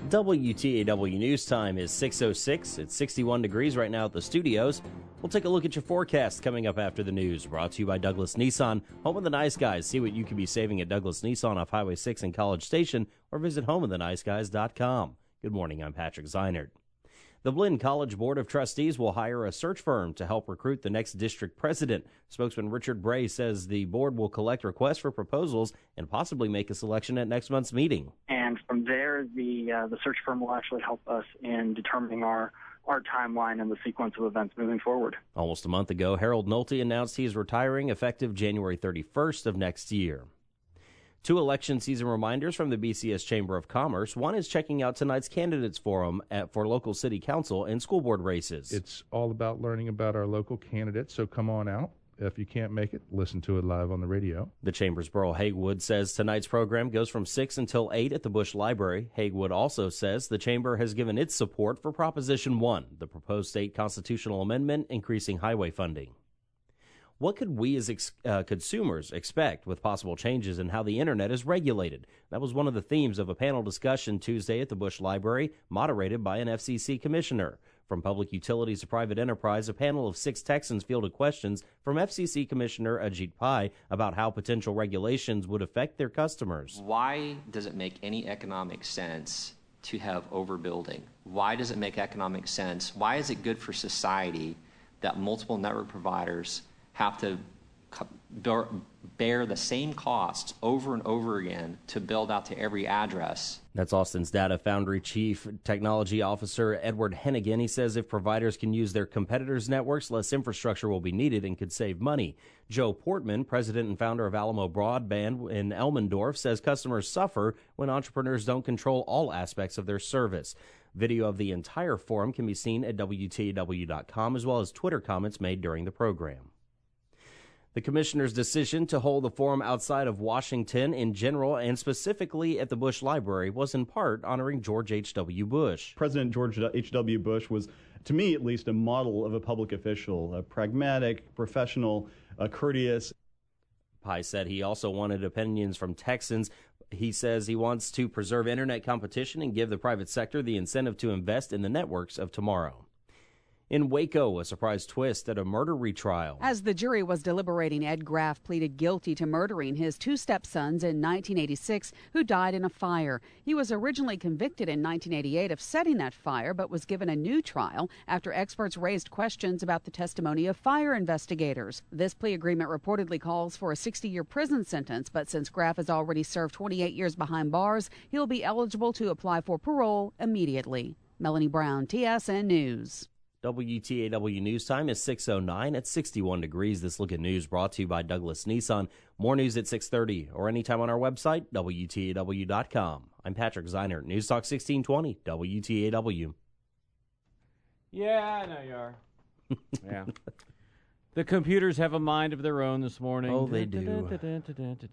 WTAW News Time is 6:06. It's 61 degrees right now at the studios. We'll take a look at your forecast coming up after the news. Brought to you by Douglas Nissan, home of the nice guys. See what you could be saving at Douglas Nissan off Highway 6 in College Station, or visit homeoftheniceguys.com. Good morning, I'm Patrick Zeinert. The Blinn College Board of Trustees will hire a search firm to help recruit the next district president. Spokesman Richard Bray says the board will collect requests for proposals and possibly make a selection at next month's meeting. And from there, the search firm will actually help us in determining our timeline and the sequence of events moving forward. Almost a month ago, Harold Nolte announced he is retiring effective January 31st of next year. 2 election season reminders from the BCS Chamber of Commerce. One is checking out tonight's candidates forum for local city council and school board races. It's all about learning about our local candidates, so come on out. If you can't make it, listen to it live on the radio. The Chamber's Burl Hagewood says tonight's program goes from 6 until 8 at the Bush Library. Hagewood also says the Chamber has given its support for Proposition 1, the proposed state constitutional amendment increasing highway funding. What could we as consumers expect with possible changes in how the Internet is regulated? That was one of the themes of a panel discussion Tuesday at the Bush Library, moderated by an FCC commissioner. From public utilities to private enterprise, a panel of 6 Texans fielded questions from FCC Commissioner Ajit Pai about how potential regulations would affect their customers. Why does it make any economic sense to have overbuilding? Why does it make economic sense? Why is it good for society that multiple network providers have to bear the same costs over and over again to build out to every address? That's Austin's Data Foundry Chief Technology Officer Edward Hennigan. He says if providers can use their competitors' networks, less infrastructure will be needed and could save money. Joe Portman, president and founder of Alamo Broadband in Elmendorf, says customers suffer when entrepreneurs don't control all aspects of their service. Video of the entire forum can be seen at WTAW.com, as well as Twitter comments made during the program. The commissioner's decision to hold the forum outside of Washington in general and specifically at the Bush Library was in part honoring George H.W. Bush. President George H.W. Bush was, to me at least, a model of a public official, a pragmatic, professional, courteous. Pai said he also wanted opinions from Texans. He says he wants to preserve Internet competition and give the private sector the incentive to invest in the networks of tomorrow. In Waco, a surprise twist at a murder retrial. As the jury was deliberating, Ed Graff pleaded guilty to murdering his 2 stepsons in 1986 who died in a fire. He was originally convicted in 1988 of setting that fire, but was given a new trial after experts raised questions about the testimony of fire investigators. This plea agreement reportedly calls for a 60-year prison sentence, but since Graff has already served 28 years behind bars, he'll be eligible to apply for parole immediately. Melanie Brown, TSN News. WTAW News Time is 6:09 at 61 degrees. This look at news brought to you by Douglas Nissan. More news at 6:30 or anytime on our website, WTAW.com. I'm Patrick Zeinert, News Talk 1620, WTAW. Yeah, I know you are. Yeah. The computers have a mind of their own this morning. Oh, they do. Okay,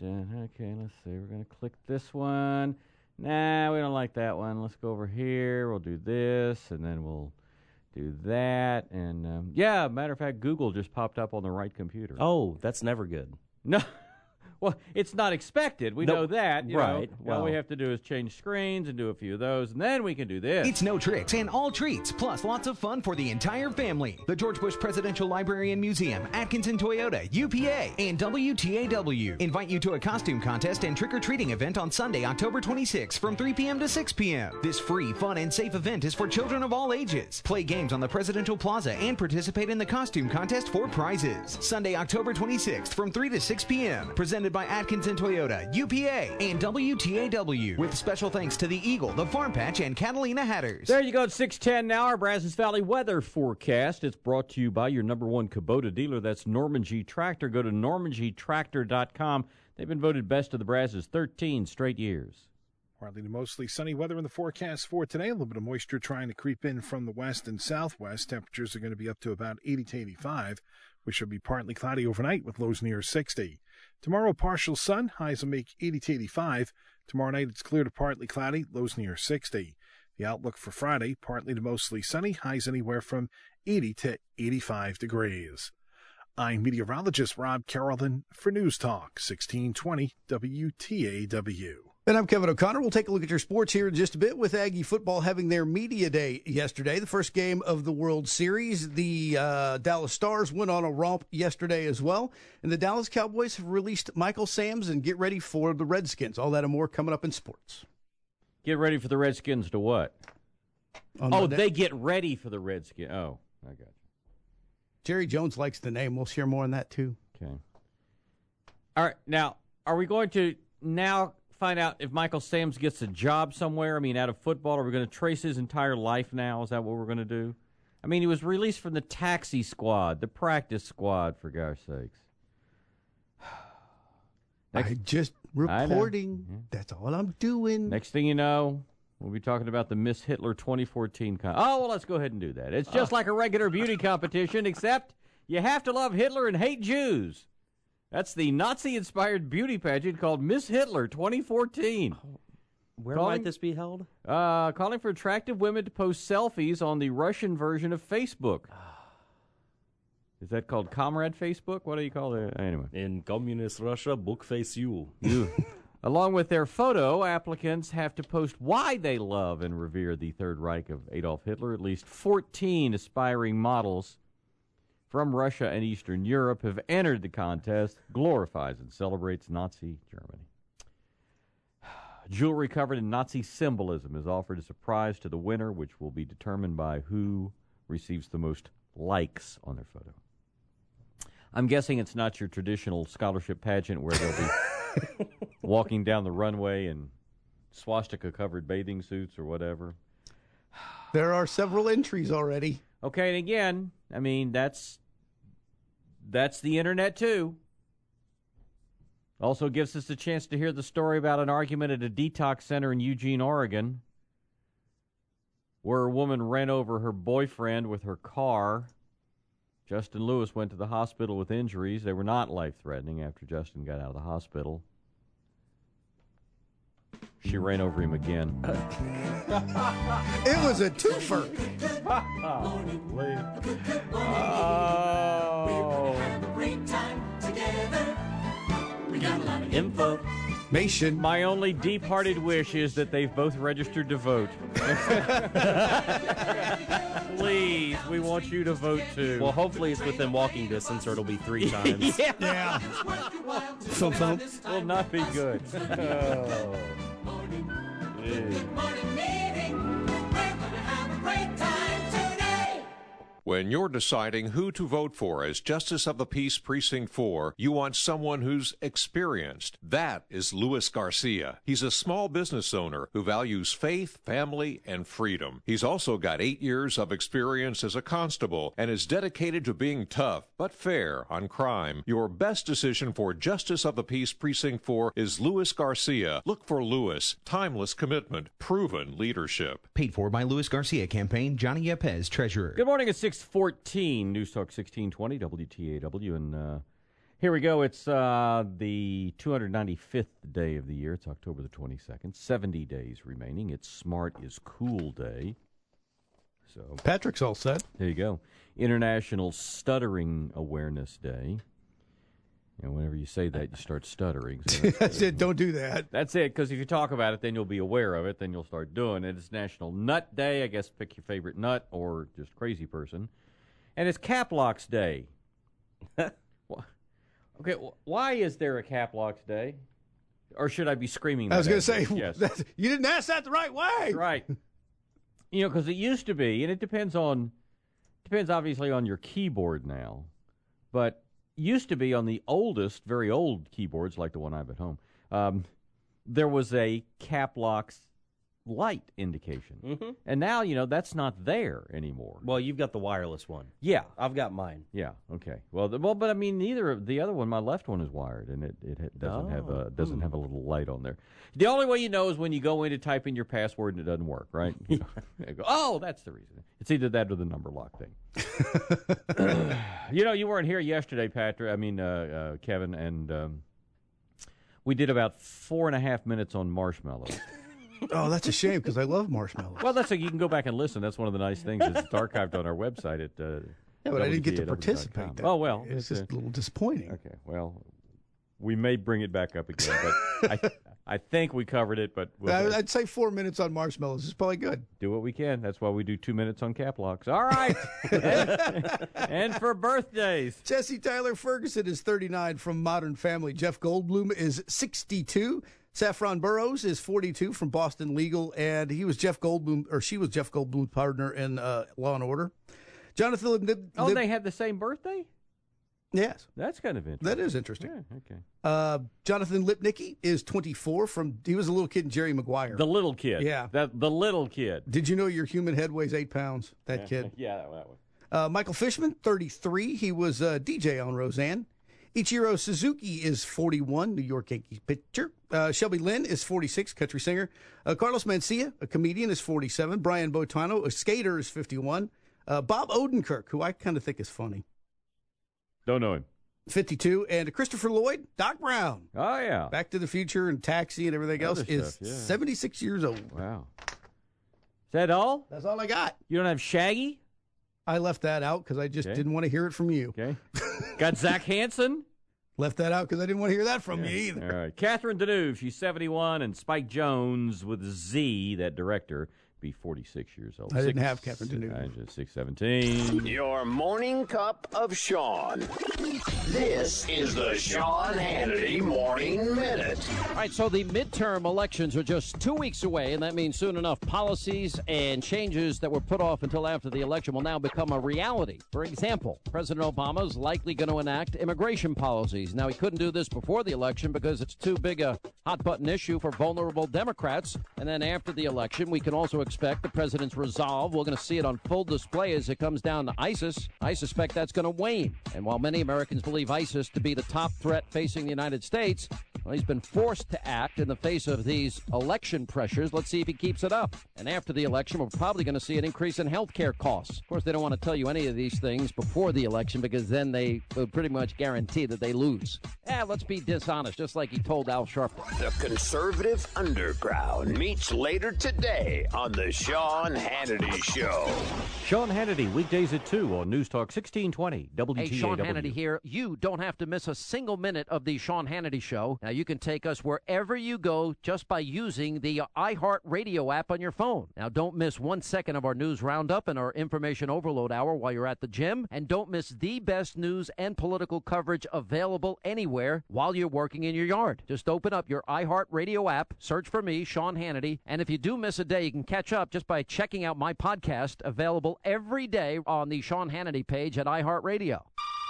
let's see. We're going to click this one. Nah, we don't like that one. Let's go over here. We'll do this, and then we'll do that, and yeah, matter of fact, Google just popped up on the right computer. Oh, that's never good. No. Well, it's not expected. We know that. Right. All we have to do is change screens and do a few of those, and then we can do this. It's no tricks and all treats, plus lots of fun for the entire family. The George Bush Presidential Library and Museum, Atkinson Toyota, UPA, and WTAW invite you to a costume contest and trick-or-treating event on Sunday, October 26th from 3 p.m. to 6 p.m. This free, fun, and safe event is for children of all ages. Play games on the Presidential Plaza and participate in the costume contest for prizes. Sunday, October 26th from 3 to 6 p.m. Presented by Atkinson Toyota, UPA, and WTAW, with special thanks to the Eagle, the Farm Patch, and Catalina Hatters. There you go. It's 6:10 now. Our Brazos Valley weather forecast. It's brought to you by your #1 Kubota dealer. That's Norman G. Tractor. Go to normangtractor.com. They've been voted best of the Brazos 13 straight years. Partly to mostly sunny weather in the forecast for today. A little bit of moisture trying to creep in from the west and southwest. Temperatures are going to be up to about 80 to 85. We should be partly cloudy overnight with lows near 60. Tomorrow, partial sun. Highs will make 80 to 85. Tomorrow night, it's clear to partly cloudy. Lows near 60. The outlook for Friday, partly to mostly sunny. Highs anywhere from 80 to 85 degrees. I'm meteorologist Rob Carrollton for News Talk 1620 WTAW. And I'm Kevin O'Connor. We'll take a look at your sports here in just a bit with Aggie football having their media day yesterday. The first game of the World Series. The Dallas Stars went on a romp yesterday as well. And the Dallas Cowboys have released Michael Sams and get ready for the Redskins. All that and more coming up in sports. Get ready for the Redskins to what? They get ready for the Redskins. Oh, I got you. Jerry Jones likes the name. We'll share more on that, too. Okay. All right. Now, are we going to now find out if Michael Sams gets a job somewhere? I mean, out of football, are we going to trace his entire life now? Is that what we're going to do? I mean, he was released from the taxi squad, the practice squad, for gosh sakes. Just reporting. Yeah. That's all I'm doing. Next thing you know, we'll be talking about the Miss Hitler 2014 let's go ahead and do that. It's just like a regular beauty competition, except you have to love Hitler and hate Jews. That's the Nazi-inspired beauty pageant called Miss Hitler 2014. Where might this be held? Calling for attractive women to post selfies on the Russian version of Facebook. Is that called Comrade Facebook? What do you call it? Anyway. In communist Russia, bookface you. Along with their photo, applicants have to post why they love and revere the Third Reich of Adolf Hitler. At least 14 aspiring models from Russia and Eastern Europe have entered the contest, glorifies and celebrates Nazi Germany. Jewelry covered in Nazi symbolism is offered as a prize to the winner, which will be determined by who receives the most likes on their photo. I'm guessing it's not your traditional scholarship pageant where they'll be walking down the runway in swastika-covered bathing suits or whatever. There are several entries already. Okay, and again, I mean, that's the internet, too. Also gives us a chance to hear the story about an argument at a detox center in Eugene, Oregon, where a woman ran over her boyfriend with her car. Justin Lewis went to the hospital with injuries. They were not life-threatening after Justin got out of the hospital. She ran over him again. It was a twofer. Information. My only deep-hearted wish is that they've both registered to vote. Please, we want you to vote too. Well, hopefully it's within walking distance, or it'll be 3 times. Yeah. Will not be good. Oh. When you're deciding who to vote for as Justice of the Peace Precinct 4, you want someone who's experienced. That is Luis Garcia. He's a small business owner who values faith, family, and freedom. He's also got 8 years of experience as a constable and is dedicated to being tough but fair on crime. Your best decision for Justice of the Peace Precinct 4 is Luis Garcia. Look for Luis. Timeless commitment. Proven leadership. Paid for by Luis Garcia Campaign. Johnny Yepez, Treasurer. Good morning. It's 6:14, News Talk 1620, WTAW, and here we go. It's the 295th day of the year. It's October the 22nd. 70 days remaining. It's Smart is Cool Day. So Patrick's all set. There you go. International Stuttering Awareness Day. You know, whenever you say that, you start stuttering. So that's it. Don't do that. That's it, because if you talk about it, then you'll be aware of it. Then you'll start doing it. It's National Nut Day. I guess pick your favorite nut or just crazy person. And it's Cap Locks Day. Okay, why is there a Cap Locks Day? Or should I be screaming that? I was going to say, yes. You didn't ask that the right way. That's right. You know, because it used to be, and it depends obviously on your keyboard now, but used to be on the oldest, very old keyboards like the one I have at home, there was a Cap Locks light indication. Mm-hmm. And now, you know, that's not there anymore. Well, you've got the wireless one. Yeah. I've got mine. Yeah, okay. Well, but I mean, neither of the other one, my left one is wired, and it doesn't have a little light on there. The only way you know is when you go in to type in your password and it doesn't work, right? You go, oh, that's the reason. It's either that or the number lock thing. You know, you weren't here yesterday, Kevin, and we did about 4.5 minutes on marshmallows. Oh, that's a shame because I love marshmallows. Well, you can go back and listen. That's one of the nice things. It's archived on our website at yeah, but I didn't get to participate. Oh, well. It's just a little disappointing. Okay, well, we may bring it back up again, but I think we covered it, but I'd say 4 minutes on marshmallows is probably good. Do what we can. That's why we do 2 minutes on cap locks. All right. And for birthdays. Jesse Tyler Ferguson is 39 from Modern Family. Jeff Goldblum is 62. Saffron Burrows is 42 from Boston Legal, and she was Jeff Goldblum's partner in Law and Order. Jonathan They had the same birthday? Yes. That's kind of interesting. That is interesting. Yeah, okay. Jonathan Lipnicki is 24 he was a little kid in Jerry Maguire. The little kid. Yeah. The little kid. Did you know your human head weighs 8 pounds? That kid. Yeah, that one. Michael Fishman, 33. He was a DJ on Roseanne. Ichiro Suzuki is 41, New York Yankees pitcher. Shelby Lynn is 46, country singer. Carlos Mencia, a comedian, is 47. Brian Boitano, a skater, is 51. Bob Odenkirk, who I kind of think is funny. Don't know him. 52. And Christopher Lloyd, Doc Brown. Oh, yeah. Back to the Future and Taxi and everything else is 76 years old. Wow. Is that all? That's all I got. You don't have Shaggy? I left that out because I just didn't want to hear it from you. Okay. Got Zach Hansen? Left that out because I didn't want to hear that from you either. All right. Catherine Deneuve, she's 71, and Spike Jones with Z, that director, be 46 years old. I didn't have Catherine Deneuve. Just 617. Your morning cup of Sean. This is the Sean Hannity Morning Minute. All right, so the midterm elections are just 2 weeks away, and that means soon enough policies and changes that were put off until after the election will now become a reality. For example, President Obama is likely going to enact immigration policies. Now, he couldn't do this before the election because it's too big a hot-button issue for vulnerable Democrats. And then after the election, we can also expect the president's resolve. We're going to see it on full display as it comes down to ISIS. I suspect that's going to wane. And while many Americans believe ISIS to be the top threat facing the United States, well, he's been forced to act in the face of these election pressures. Let's see if he keeps it up. And after the election, we're probably going to see an increase in health care costs. Of course, they don't want to tell you any of these things before the election because then they will pretty much guarantee that they lose. Let's be dishonest, just like he told Al Sharpton. The conservative underground meets later today on the Sean Hannity Show. Sean Hannity, weekdays at 2 on News Talk 1620 WTAW. Hey, Sean Hannity here. You don't have to miss a single minute of the Sean Hannity Show. Now, you can take us wherever you go just by using the iHeart Radio app on your phone. Now, don't miss 1 second of our news roundup and our information overload hour while you're at the gym. And don't miss the best news and political coverage available anywhere while you're working in your yard. Just open up your iHeart Radio app, search for me, Sean Hannity, and if you do miss a day, you can catch up just by checking out my podcast, available every day on the Sean Hannity page at iHeartRadio.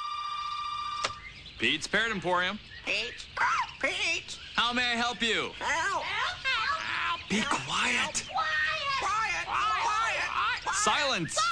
Pete's Parrot Emporium. Pete? Pete? How may I help you? Help! Help! Help! Be quiet. Quiet! Quiet! Silence. Silence!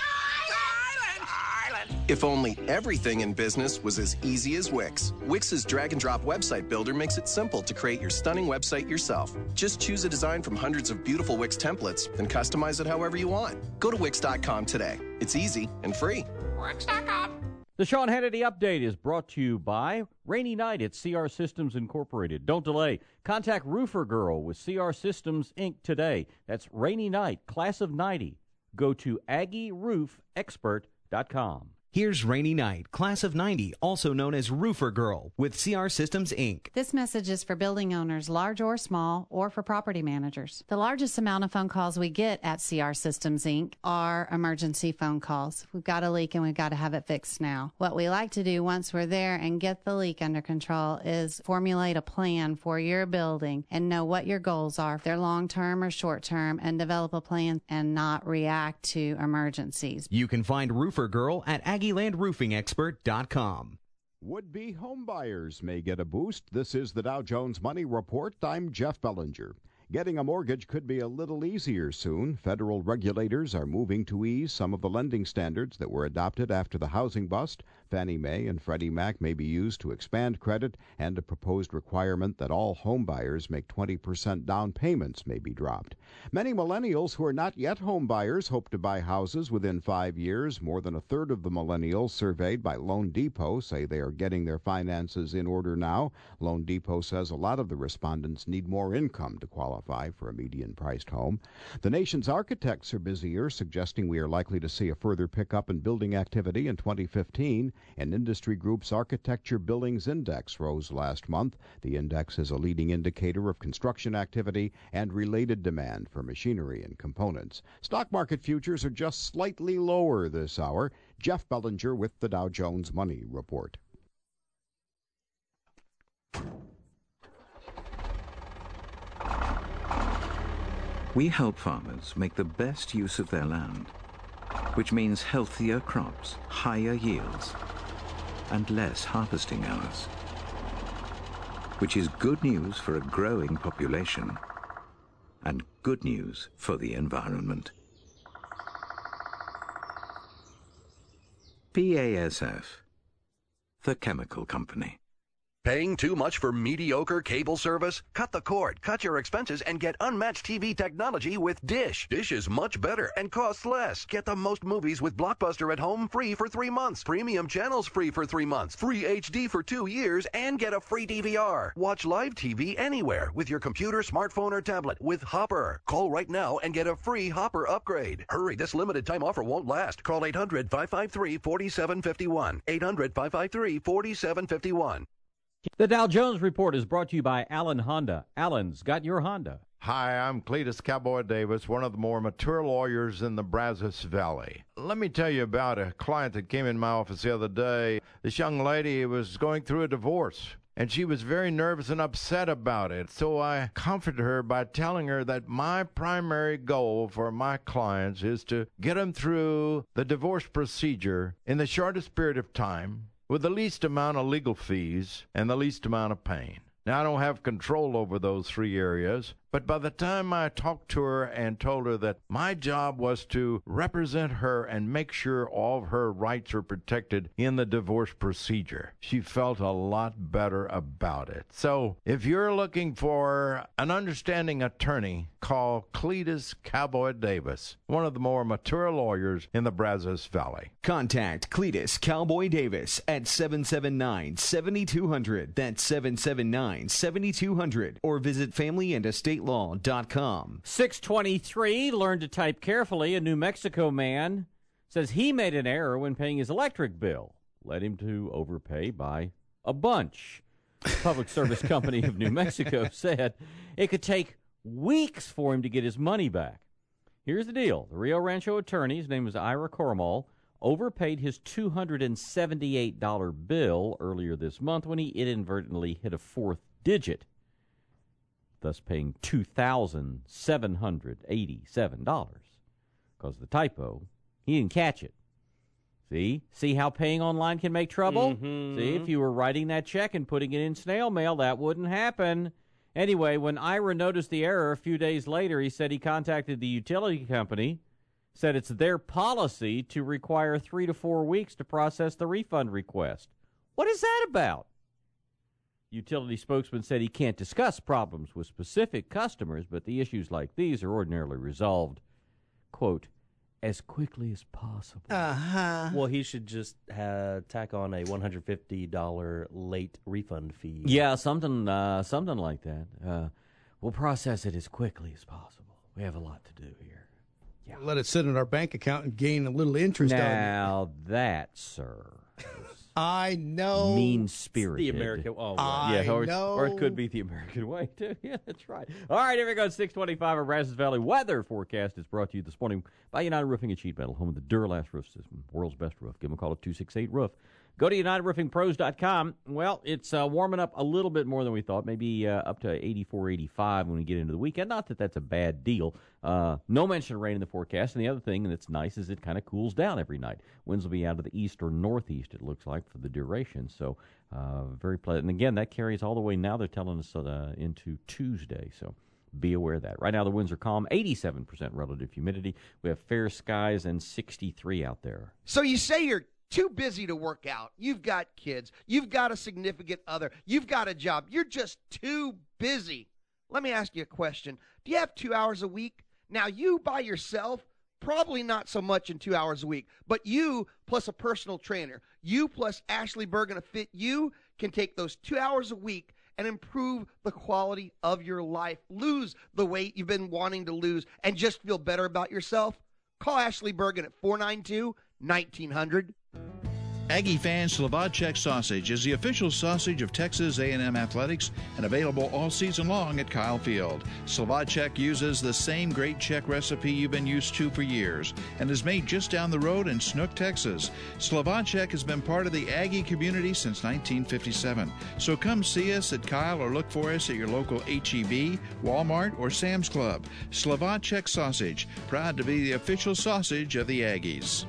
If only everything in business was as easy as Wix. Wix's drag-and-drop website builder makes it simple to create your stunning website yourself. Just choose a design from hundreds of beautiful Wix templates, then customize it however you want. Go to Wix.com today. It's easy and free. Wix.com. The Sean Hannity Update is brought to you by Rainy Night at CR Systems Incorporated. Don't delay. Contact Roofer Girl with CR Systems, Inc. today. That's Rainy Night, class of 90. Go to AggieRoofExpert.com. Here's Rainy Night, class of 90, also known as Roofer Girl, with CR Systems, Inc. This message is for building owners, large or small, or for property managers. The largest amount of phone calls we get at CR Systems, Inc. are emergency phone calls. We've got a leak and we've got to have it fixed now. What we like to do once we're there and get the leak under control is formulate a plan for your building and know what your goals are, if they're long-term or short-term, and develop a plan and not react to emergencies. You can find Roofer Girl at AggieLandRoofingExpert.com. Would-be homebuyers may get a boost. This is the Dow Jones Money Report. I'm Jeff Bellinger. Getting a mortgage could be a little easier soon. Federal regulators are moving to ease some of the lending standards that were adopted after the housing bust. Fannie Mae and Freddie Mac may be used to expand credit, and a proposed requirement that all homebuyers make 20% down payments may be dropped. Many millennials who are not yet homebuyers hope to buy houses within 5 years. More than a third of the millennials surveyed by Loan Depot say they are getting their finances in order now. Loan Depot says a lot of the respondents need more income to qualify for a median-priced home. The nation's architects are busier, suggesting we are likely to see a further pickup in building activity in 2015. and industry group's Architecture Billings Index rose last month. The index is a leading indicator of construction activity and related demand for machinery and components. Stock market futures are just slightly lower this hour. Jeff Bellinger with the Dow Jones Money Report. We help farmers make the best use of their land, which means healthier crops, higher yields, and less harvesting hours, which is good news for a growing population and good news for the environment. BASF, the chemical company. Paying too much for mediocre cable service? Cut the cord, cut your expenses, and get unmatched TV technology with Dish. Dish is much better and costs less. Get the most movies with Blockbuster at home free for 3 months. Premium channels free for 3 months. Free HD for 2 years and get a free DVR. Watch live TV anywhere with your computer, smartphone, or tablet with Hopper. Call right now and get a free Hopper upgrade. Hurry, this limited time offer won't last. Call 800-553-4751. 800-553-4751. The Dow Jones Report is brought to you by Allen Honda. Allen's got your Honda. Hi, I'm Cletus Cowboy Davis, one of the more mature lawyers in the Brazos Valley. Let me tell you about a client that came in my office the other day. This young lady was going through a divorce, and she was very nervous and upset about it. So I comforted her by telling her that my primary goal for my clients is to get them through the divorce procedure in the shortest period of time, with the least amount of legal fees and the least amount of pain. Now, I don't have control over those 3 areas, but by the time I talked to her and told her that my job was to represent her and make sure all of her rights are protected in the divorce procedure, she felt a lot better about it. So, if you're looking for an understanding attorney, call Cletus Cowboy Davis, one of the more mature lawyers in the Brazos Valley. Contact Cletus Cowboy Davis at 779-7200. That's 779-7200. Or visit FamilyAndEstateLaw.com. 623, learn to type carefully. A New Mexico man says he made an error when paying his electric bill. Led him to overpay by a bunch. The Public Service Company of New Mexico said it could take weeks for him to get his money back. Here's the deal. The Rio Rancho attorney, his name was Ira Cormal, overpaid his $278 bill earlier this month when he inadvertently hit a fourth digit, thus paying $2,787. Because the typo, he didn't catch it. See how paying online can make trouble? Mm-hmm. See, if you were writing that check and putting it in snail mail, that wouldn't happen. Anyway, when Ira noticed the error a few days later, he said he contacted the utility company, said it's their policy to require 3 to 4 weeks to process the refund request. What is that about? Utility spokesman said he can't discuss problems with specific customers, but the issues like these are ordinarily resolved, quote, as quickly as possible. Well, he should just tack on a $150 late refund fee. Yeah, something like that. We'll process it as quickly as possible. We have a lot to do here. Yeah. Let it sit in our bank account and gain a little interest on it. Now that, sir, I know. mean-spirited. The American. Oh, I know. Or it could be the American way, too. Yeah, that's right. All right, here we go. 625 of Brazos Valley weather forecast is brought to you this morning by United Roofing and Sheet Metal, home of the Duralast roof system, world's best roof. Give them a call at 268-ROOF. Go to UnitedRoofingPros.com. Well, it's warming up a little bit more than we thought, maybe up to 84, 85 when we get into the weekend. Not that that's a bad deal. No mention of rain in the forecast. And the other thing that's nice is it kind of cools down every night. Winds will be out of the east or northeast, it looks like, for the duration. So very pleasant. And again, that carries all the way now. They're telling us into Tuesday. So be aware of that. Right now, the winds are calm, 87% relative humidity. We have fair skies and 63 out there. So you say you're too busy to work out. You've got kids. You've got a significant other. You've got a job. You're just too busy. Let me ask you a question. Do you have 2 hours a week? Now, you by yourself, probably not so much in 2 hours a week, but you plus a personal trainer, you plus Ashley Bergen of Fit You can take those 2 hours a week and improve the quality of your life. Lose the weight you've been wanting to lose and just feel better about yourself. Call Ashley Bergen at 492-1900. Aggie fans, Slovacek sausage is the official sausage of Texas A&M Athletics and available all season long at Kyle Field. Slovacek uses the same great Czech recipe you've been used to for years and is made just down the road in Snook, Texas. Slovacek has been part of the Aggie community since 1957. So come see us at Kyle or look for us at your local H-E-B, Walmart, or Sam's Club. Slovacek sausage, proud to be the official sausage of the Aggies.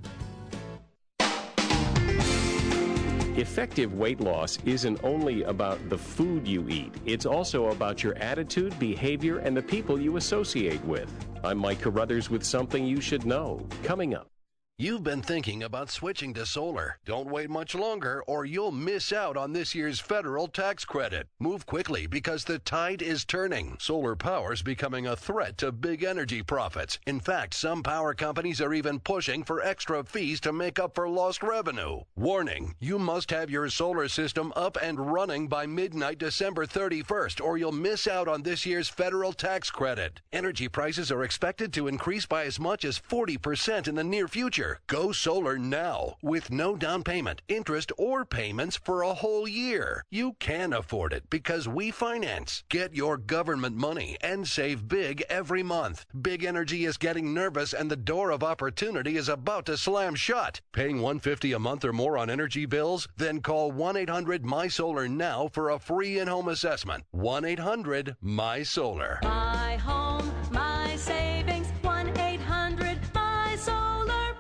Effective weight loss isn't only about the food you eat. It's also about your attitude, behavior, and the people you associate with. I'm Mike Carruthers with something you should know. Coming up. You've been thinking about switching to solar. Don't wait much longer or you'll miss out on this year's federal tax credit. Move quickly because the tide is turning. Solar power's becoming a threat to big energy profits. In fact, some power companies are even pushing for extra fees to make up for lost revenue. Warning, you must have your solar system up and running by midnight December 31st or you'll miss out on this year's federal tax credit. Energy prices are expected to increase by as much as 40% in the near future. Go solar now with no down payment, interest, or payments for a whole year. You can afford it because we finance. Get your government money and save big every month. Big Energy is getting nervous and the door of opportunity is about to slam shut. Paying $150 a month or more on energy bills? Then call 1-800-MY-SOLAR now for a free in-home assessment. 1-800-MY-SOLAR. My home, my savings, 1-800-MY-SOLAR.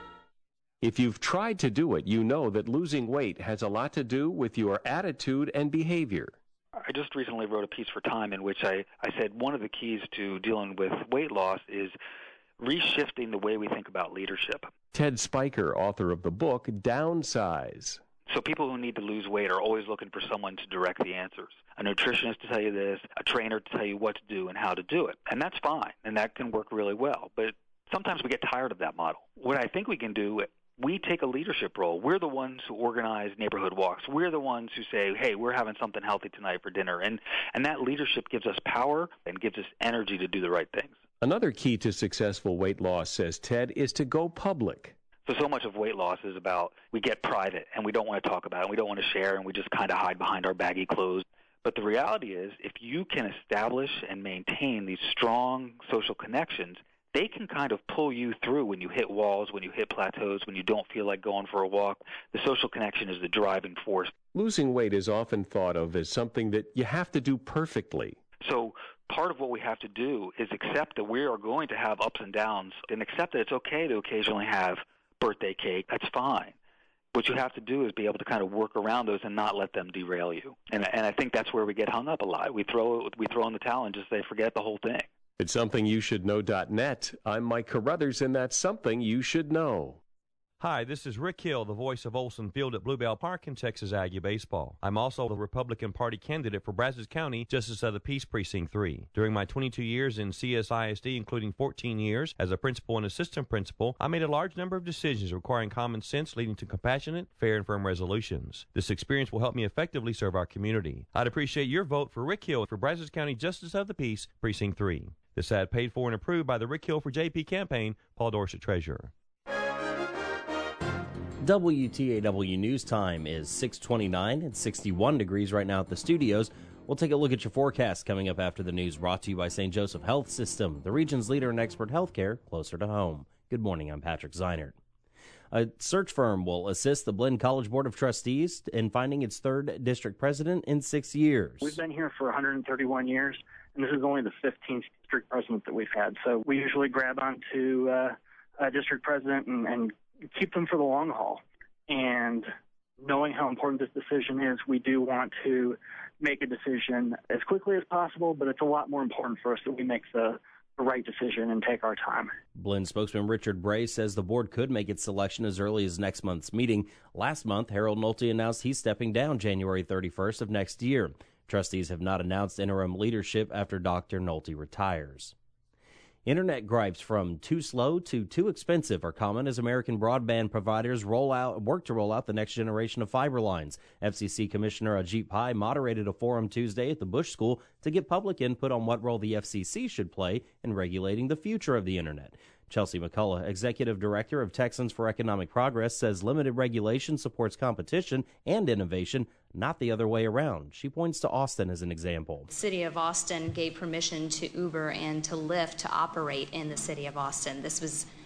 If you've tried to do it, you know that losing weight has a lot to do with your attitude and behavior. I just recently wrote a piece for Time in which I said one of the keys to dealing with weight loss is reshifting the way we think about leadership. Ted Spiker, author of the book Downsize. So people who need to lose weight are always looking for someone to direct the answers. A nutritionist to tell you this, a trainer to tell you what to do and how to do it. And that's fine, and that can work really well. But sometimes we get tired of that model. What I think we can do, we take a leadership role. We're the ones who organize neighborhood walks. We're the ones who say, hey, we're having something healthy tonight for dinner. And that leadership gives us power and gives us energy to do the right things. Another key to successful weight loss, says Ted, is to go public. So much of weight loss is about we get private and we don't want to talk about it and we don't want to share and we just kind of hide behind our baggy clothes. But the reality is if you can establish and maintain these strong social connections, they can kind of pull you through when you hit walls, when you hit plateaus, when you don't feel like going for a walk. The social connection is the driving force. Losing weight is often thought of as something that you have to do perfectly. So part of what we have to do is accept that we are going to have ups and downs and accept that it's okay to occasionally have birthday cake. That's fine. What you have to do is be able to kind of work around those and not let them derail you. And I think that's where we get hung up a lot. We throw in the towel and just say, forget the whole thing. It's SomethingYouShouldKnow.net. I'm Mike Carruthers, and that's Something You Should Know. Hi, this is Rick Hill, the voice of Olson Field at Bluebell Park in Texas Aggie Baseball. I'm also the Republican Party candidate for Brazos County Justice of the Peace Precinct 3. During my 22 years in CSISD, including 14 years as a principal and assistant principal, I made a large number of decisions requiring common sense leading to compassionate, fair, and firm resolutions. This experience will help me effectively serve our community. I'd appreciate your vote for Rick Hill for Brazos County Justice of the Peace Precinct 3. This ad paid for and approved by the Rick Hill for JP campaign, Paul Dorsett, Treasurer. WTAW News Time is 6:29 and 61 degrees right now at the studios. We'll take a look at your forecast coming up after the news, brought to you by St. Joseph Health System, the region's leader in expert healthcare closer to home. Good morning, I'm Patrick Zeinert. A search firm will assist the Blinn College Board of Trustees in finding its third district president in 6 years. We've been here for 131 years, and this is only the 15th district president that we've had. So we usually grab onto a district president and keep them for the long haul. And knowing how important this decision is, we do want to make a decision as quickly as possible, but it's a lot more important for us that we make the right decision and take our time. Blinn spokesman Richard Bray says the board could make its selection as early as next month's meeting. Last month, Harold Nolte announced he's stepping down January 31st of next year. Trustees have not announced interim leadership after Dr. Nolte retires. Internet gripes from too slow to too expensive are common as American broadband providers work to roll out the next generation of fiber lines. FCC Commissioner Ajit Pai moderated a forum Tuesday at the Bush School to get public input on what role the FCC should play in regulating the future of the Internet. Chelsea McCullough, Executive Director of Texans for Economic Progress, says limited regulation supports competition and innovation, not the other way around. She points to Austin as an example. The City of Austin gave permission to Uber and to Lyft to operate in the City of Austin. This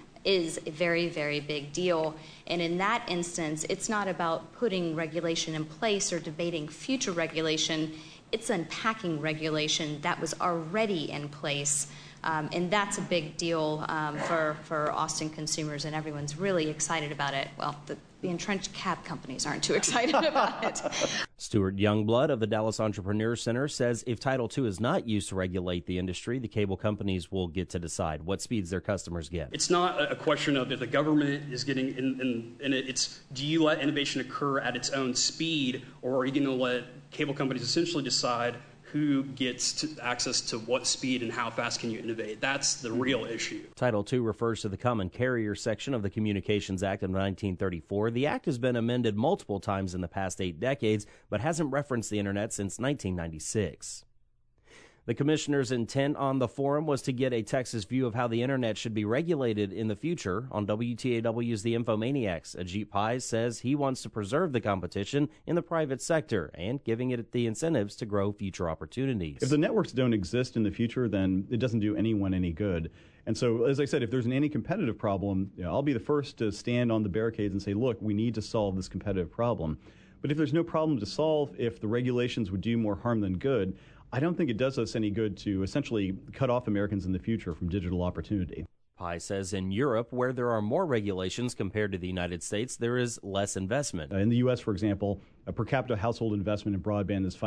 is a very, very big deal. And in that instance, it's not about putting regulation in place or debating future regulation. It's unpacking regulation that was already in place. And that's a big deal for Austin consumers, and everyone's really excited about it. Well, the entrenched cab companies aren't too excited about it. Stuart Youngblood of the Dallas Entrepreneur Center says if Title II is not used to regulate the industry, the cable companies will get to decide what speeds their customers get. It's not a question of if the government is getting in it. It's do you let innovation occur at its own speed, or are you going to let cable companies essentially decide who gets access to what speed and how fast can you innovate? That's the real issue. Title II refers to the Common Carrier section of the Communications Act of 1934. The act has been amended multiple times in the past 8 decades, but hasn't referenced the Internet since 1996. The commissioner's intent on the forum was to get a Texas view of how the Internet should be regulated in the future. On WTAW's The Infomaniacs, Ajit Pai says he wants to preserve the competition in the private sector and giving it the incentives to grow future opportunities. If the networks don't exist in the future, then it doesn't do anyone any good. And so, as I said, if there's an anti-competitive problem, I'll be the first to stand on the barricades and say, look, we need to solve this competitive problem. But if there's no problem to solve, if the regulations would do more harm than good, I don't think it does us any good to essentially cut off Americans in the future from digital opportunity. Pai says in Europe, where there are more regulations compared to the United States, there is less investment. In the U.S., for example, a per capita household investment in broadband is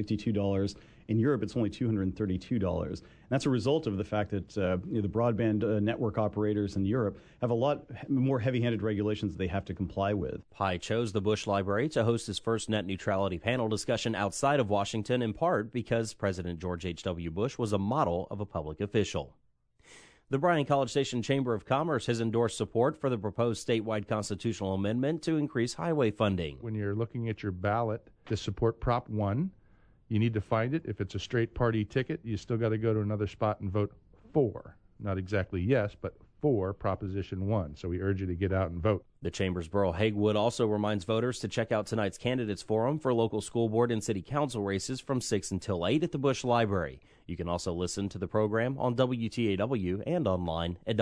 $562. In Europe, it's only $232. And that's a result of the fact that the broadband network operators in Europe have a lot more heavy-handed regulations they have to comply with. Pai chose the Bush Library to host his first net neutrality panel discussion outside of Washington, in part because President George H.W. Bush was a model of a public official. The Bryan-College Station Chamber of Commerce has endorsed support for the proposed statewide constitutional amendment to increase highway funding. When you're looking at your ballot to support Prop 1, you need to find it. If it's a straight party ticket, you still got to go to another spot and vote for. Not exactly yes, but for Proposition 1. So we urge you to get out and vote. The Chamber's Burl Hagewood also reminds voters to check out tonight's candidates forum for local school board and city council races from 6 until 8 at the Bush Library. You can also listen to the program on WTAW and online at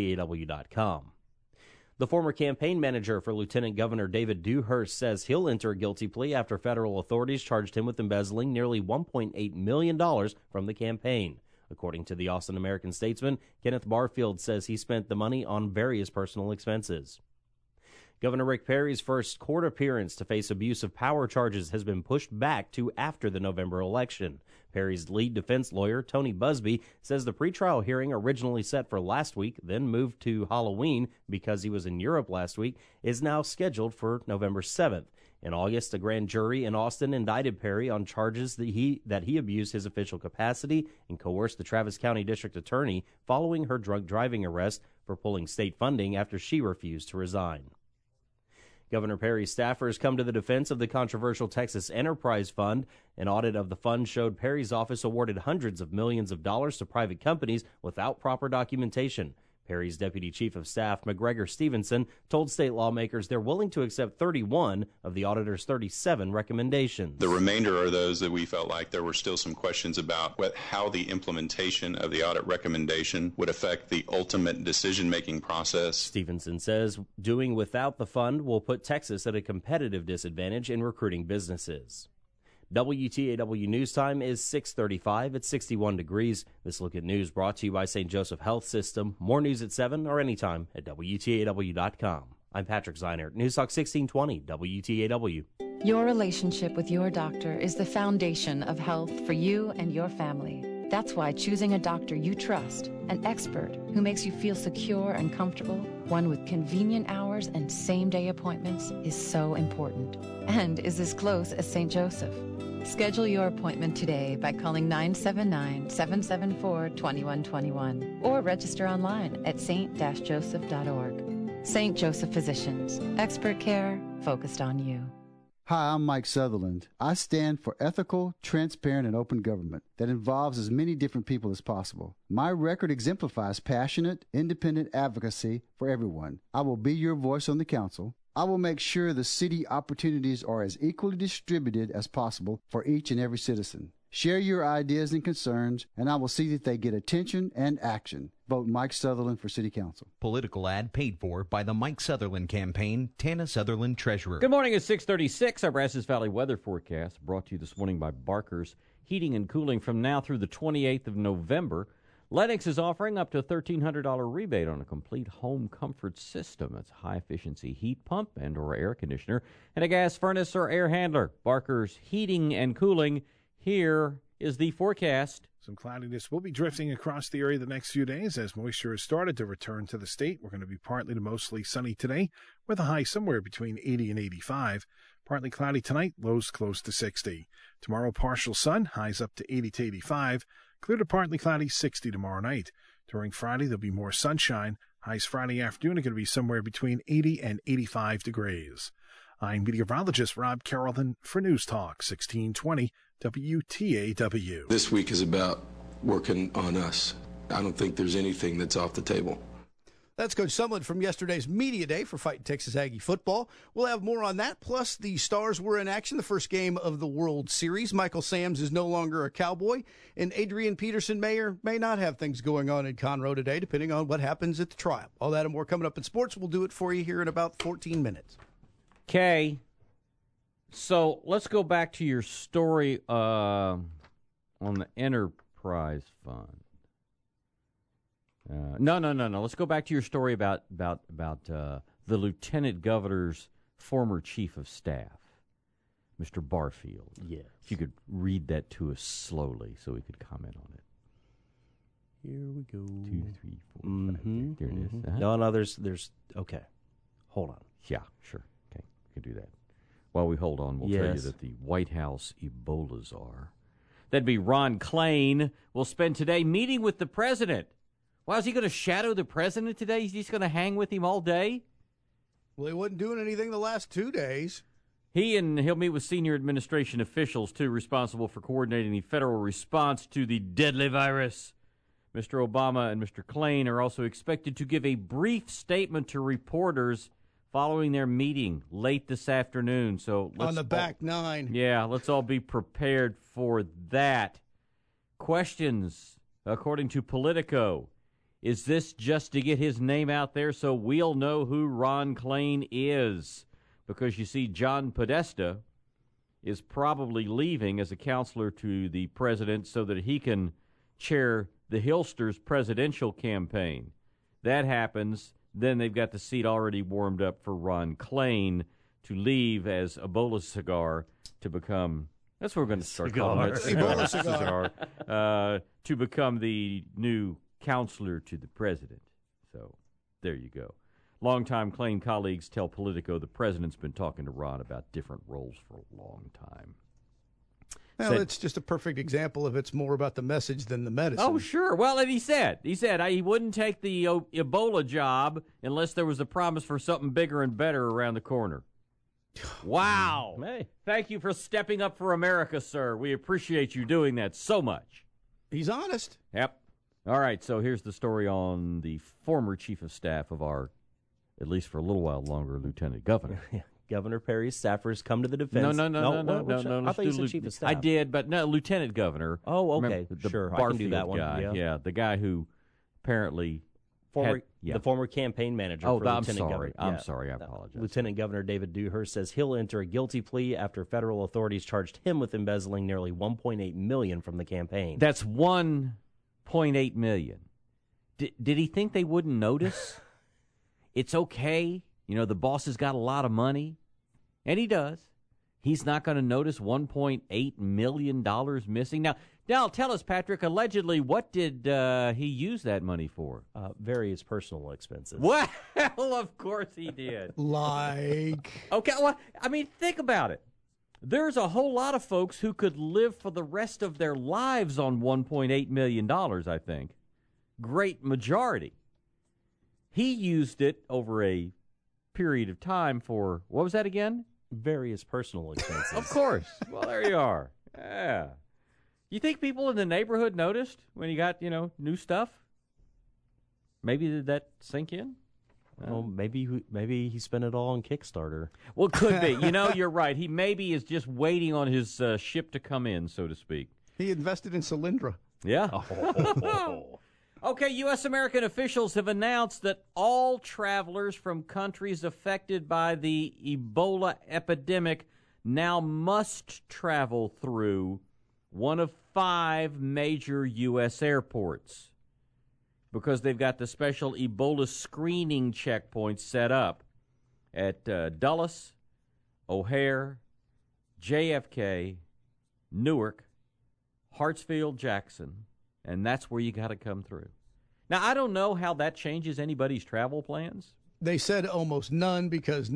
WTAW.com. The former campaign manager for Lieutenant Governor David Dewhurst says he'll enter a guilty plea after federal authorities charged him with embezzling nearly $1.8 million from the campaign. According to the Austin American-Statesman, Kenneth Barfield says he spent the money on various personal expenses. Governor Rick Perry's first court appearance to face abuse of power charges has been pushed back to after the November election. Perry's lead defense lawyer, Tony Busby, says the pretrial hearing originally set for last week, then moved to Halloween because he was in Europe last week, is now scheduled for November 7th. In August, a grand jury in Austin indicted Perry on charges that he abused his official capacity and coerced the Travis County District Attorney following her drunk driving arrest for pulling state funding after she refused to resign. Governor Perry's staffers come to the defense of the controversial Texas Enterprise Fund. An audit of the fund showed Perry's office awarded hundreds of millions of dollars to private companies without proper documentation. Perry's deputy chief of staff, McGregor Stevenson, told state lawmakers they're willing to accept 31 of the auditor's 37 recommendations. The remainder are those that we felt like there were still some questions about how the implementation of the audit recommendation would affect the ultimate decision-making process. Stevenson says doing without the fund will put Texas at a competitive disadvantage in recruiting businesses. WTAW News Time is 6:35 at 61 degrees. This look at news brought to you by St. Joseph Health System. More news at 7 or anytime at WTAW.com. I'm Patrick Zeinert, News Talk 1620, WTAW. Your relationship with your doctor is the foundation of health for you and your family. That's why choosing a doctor you trust, an expert who makes you feel secure and comfortable, one with convenient hours and same-day appointments, is so important and is as close as St. Joseph. Schedule your appointment today by calling 979-774-2121 or register online at st-joseph.org. St. Joseph Physicians, expert care focused on you. Hi, I'm Mike Sutherland. I stand for ethical, transparent, and open government that involves as many different people as possible. My record exemplifies passionate, independent advocacy for everyone. I will be your voice on the council. I will make sure the city opportunities are as equally distributed as possible for each and every citizen. Share your ideas and concerns, and I will see that they get attention and action. Vote Mike Sutherland for City Council. Political ad paid for by the Mike Sutherland campaign, Tana Sutherland Treasurer. Good morning. It's 6:36. Our Brazos Valley weather forecast brought to you this morning by Barker's Heating and Cooling from now through the 28th of November. Lennox is offering up to a $1,300 rebate on a complete home comfort system. That's high-efficiency heat pump and or air conditioner and a gas furnace or air handler. Barker's Heating and Cooling. Here is the forecast. Some cloudiness will be drifting across the area the next few days as moisture has started to return to the state. We're going to be partly to mostly sunny today with a high somewhere between 80 and 85. Partly cloudy tonight, lows close to 60. Tomorrow, partial sun, highs up to 80 to 85. Clear to partly cloudy, 60 tomorrow night. During Friday, there'll be more sunshine. Highs Friday afternoon are going to be somewhere between 80 and 85 degrees. I'm meteorologist Rob Carrollton for News Talk 1620 WTAW. This week is about working on us. I don't think there's anything that's off the table. That's Coach Sumlin from yesterday's Media Day for Fighting Texas Aggie football. We'll have more on that, plus the Stars were in action, the first game of the World Series. Michael Sams is no longer a Cowboy, and Adrian Peterson may or may not have things going on in Conroe today, depending on what happens at the trial. All that and more coming up in sports. We'll do it for you here in about 14 minutes. Okay. So let's go back to your story on the Enterprise Fund. No. Let's go back to your story about the Lieutenant Governor's former Chief of Staff, Mr. Barfield. Yes. If you could read that to us slowly so we could comment on it. Here we go. 2, 3, 4, 5. There it is. Uh-huh. No, there's, okay. Hold on. Yeah, sure. Okay, we can do that. While we hold on, we'll tell you that the White House Ebola czar, that'd be Ron Klain, will spend today meeting with the president. Wow, is he going to shadow the president today? He's just going to hang with him all day? Well, he wasn't doing anything the last 2 days. He'll meet with senior administration officials, too, responsible for coordinating the federal response to the deadly virus. Mr. Obama and Mr. Klain are also expected to give a brief statement to reporters following their meeting late this afternoon. So on the back nine. Yeah, let's all be prepared for that. Questions, according to Politico. Is this just to get his name out there so we'll know who Ron Klain is? Because, you see, John Podesta is probably leaving as a counselor to the president so that he can chair the Hillsters presidential campaign. That happens, then they've got the seat already warmed up for Ron Klain to leave as Ebola cigar to become, that's what we're going to start calling it. Ebola cigar. To become the new counselor to the president. So there you go. Longtime Klain colleagues tell Politico the president's been talking to Ron about different roles for a long time. Well, it's just a perfect example of it's more about the message than the medicine. Oh, sure. Well, and he said he wouldn't take the Ebola job unless there was a promise for something bigger and better around the corner. Wow. Hey. Thank you for stepping up for America, sir. We appreciate you doing that so much. He's honest. Yep. All right, so here's the story on the former chief of staff of our, at least for a little while longer, Lieutenant Governor. Governor Perry's staffers come to the defense. No. I thought you said chief of staff. I did, but no, Lieutenant Governor. Oh, okay. Remember, the sure, Barfield I can do that one. Guy. Yeah, the guy who apparently the former campaign manager for Lieutenant Governor. I'm sorry, I apologize. Lieutenant Governor David Dewhurst says he'll enter a guilty plea after federal authorities charged him with embezzling nearly $1.8 million from the campaign. That's $1.8 million. Did he think they wouldn't notice? It's okay. You know, the boss has got a lot of money, and he does. He's not going to notice $1.8 million missing. Now, tell us, Patrick, allegedly, what did he use that money for? Various personal expenses. Well, of course he did. Like? Okay, well, I mean, think about it. There's a whole lot of folks who could live for the rest of their lives on $1.8 million, I think. Great majority. He used it over a period of time for, what was that again? various personal expenses. Of course. Well, there you are. Yeah. You think people in the neighborhood noticed when you got, new stuff? Maybe did that sink in? Well, maybe he spent it all on Kickstarter. Well, it could be. You're right. He maybe is just waiting on his ship to come in, so to speak. He invested in Solyndra. Yeah. Okay, U.S. American officials have announced that all travelers from countries affected by the Ebola epidemic now must travel through one of 5 major U.S. airports, because they've got the special Ebola screening checkpoints set up at Dulles, O'Hare, JFK, Newark, Hartsfield, Jackson, and that's where you got to come through. Now, I don't know how that changes anybody's travel plans. They said almost none, because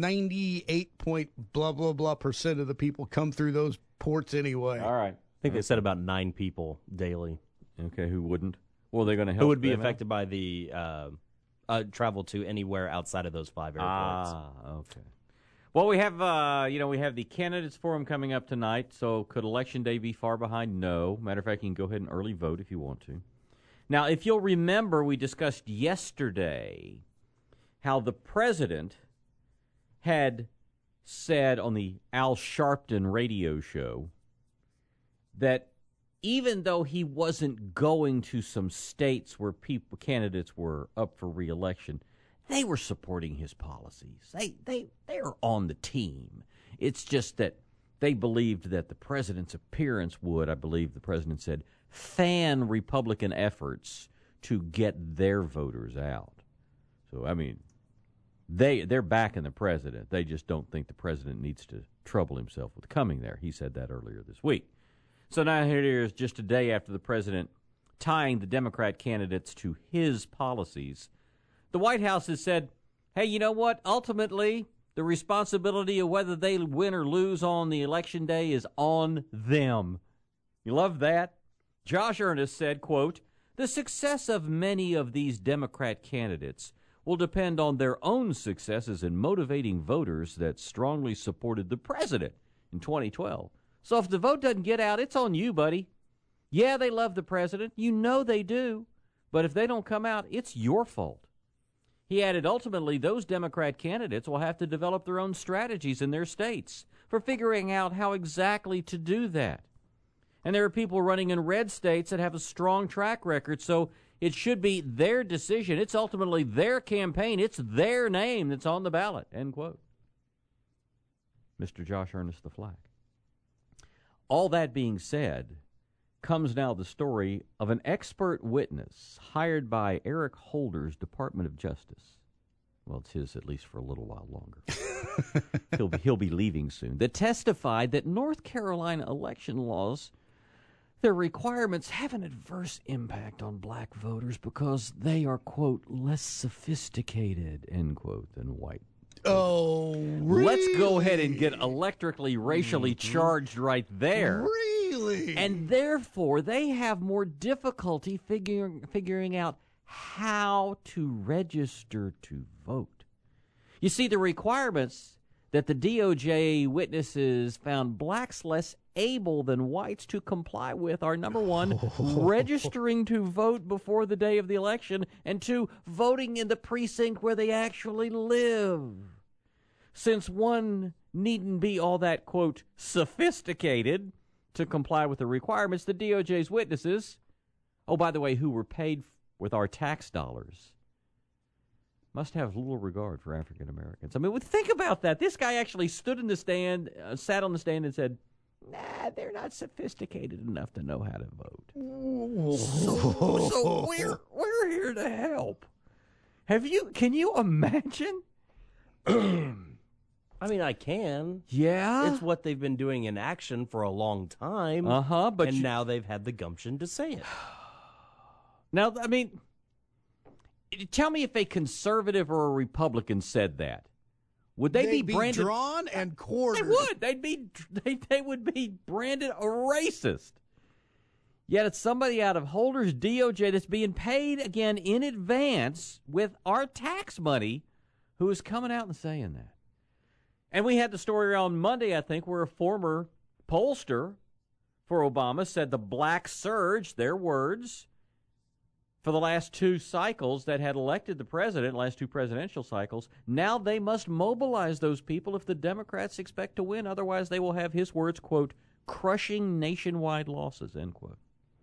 98% of the people come through those ports anyway. All right. I think they said about 9 people daily. Okay, who wouldn't? Well, they're going to help. Who would be affected by the travel to anywhere outside of those 5 airports? Okay. Well, we have we have the candidates forum coming up tonight. So could Election Day be far behind? No. Matter of fact, you can go ahead and early vote if you want to. Now, if you'll remember, we discussed yesterday how the president had said on the Al Sharpton radio show that even though he wasn't going to some states where candidates were up for re-election, they were supporting his policies. They're on the team. It's just that they believed that the president's appearance would, I believe the president said, fan Republican efforts to get their voters out. So, I mean, they're backing the president. They just don't think the president needs to trouble himself with coming there. He said that earlier this week. So now here it is, just a day after the president tying the Democrat candidates to his policies. The White House has said, hey, you know what? Ultimately, the responsibility of whether they win or lose on the election day is on them. You love that? Josh Earnest said, quote, the success of many of these Democrat candidates will depend on their own successes in motivating voters that strongly supported the president in 2012. So if the vote doesn't get out, it's on you, buddy. Yeah, they love the president. You know they do. But if they don't come out, it's your fault. He added, ultimately, those Democrat candidates will have to develop their own strategies in their states for figuring out how exactly to do that. And there are people running in red states that have a strong track record, so it should be their decision. It's ultimately their campaign. It's their name that's on the ballot, end quote. Mr. Josh Earnest, the flag. All that being said, comes now the story of an expert witness hired by Eric Holder's Department of Justice. Well, it's his at least for a little while longer. He'll be leaving soon. That testified that North Carolina election laws, their requirements have an adverse impact on black voters because they are, quote, less sophisticated, end quote, than white. Oh, really? Let's go ahead and get electrically, racially charged right there. Really? And therefore, they have more difficulty figuring out how to register to vote. You see, the requirements that the DOJ witnesses found blacks less able than whites to comply with are, number one, registering to vote before the day of the election, and two, voting in the precinct where they actually live. Since one needn't be all that, quote, sophisticated to comply with the requirements, the DOJ's witnesses, oh, by the way, who were paid with our tax dollars, must have little regard for African Americans. I mean, think about that. This guy actually stood in the stand, sat on the stand and said, nah, they're not sophisticated enough to know how to vote. So we're here to help. Can you imagine? I mean, I can. Yeah? It's what they've been doing in action for a long time. But now they've had the gumption to say it. Now, I mean, tell me if a conservative or a Republican said that. Would they be branded drawn and quartered? They would. They would be branded a racist. Yet it's somebody out of Holder's DOJ that's being paid again in advance with our tax money who is coming out and saying that. And we had the story on Monday, I think, where a former pollster for Obama said the black surge, their words, for the last two cycles that had elected the president, last two presidential cycles, now they must mobilize those people if the Democrats expect to win. Otherwise, they will have, his words, quote, crushing nationwide losses, end quote.